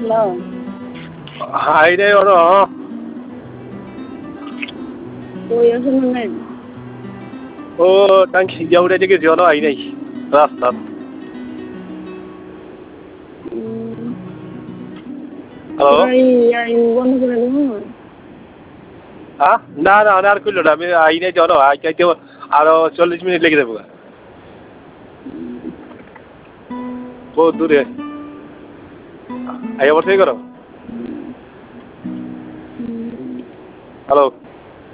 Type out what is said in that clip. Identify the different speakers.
Speaker 1: hello
Speaker 2: I নাই ওর
Speaker 1: কই আছেন মানে
Speaker 2: ও টাঙ্কি যাওয়া থেকে জন আই নাই রাস্তা হ্যালো
Speaker 1: বন্ধ করে দেবো
Speaker 2: হ্যাঁ না না আর কইলো না আমি আই নাই জন আই চাইতে আরো 40 মিনিট লেগে যাবো বহুত দূরে আই আবার থেকে করো হ্যালো